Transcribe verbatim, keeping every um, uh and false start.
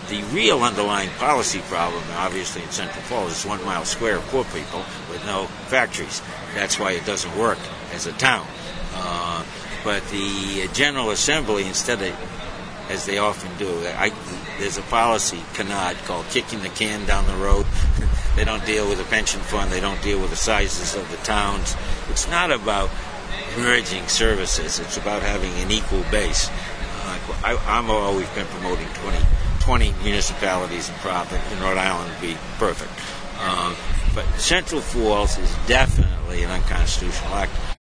the real underlying policy problem, obviously, in Central Falls is one mile square of poor people with no factories. That's why it doesn't work as a town. Uh, but the General Assembly, instead of, as they often do, I, there's a policy, canard, called kicking the can down the road. They don't deal with the pension fund. They don't deal with the sizes of the towns. It's not about merging services. It's about having an equal base. Uh, I, I'm always been promoting twenty, twenty municipalities in profit. In Rhode Island would be perfect. Um, but Central Falls is definitely an unconstitutional act.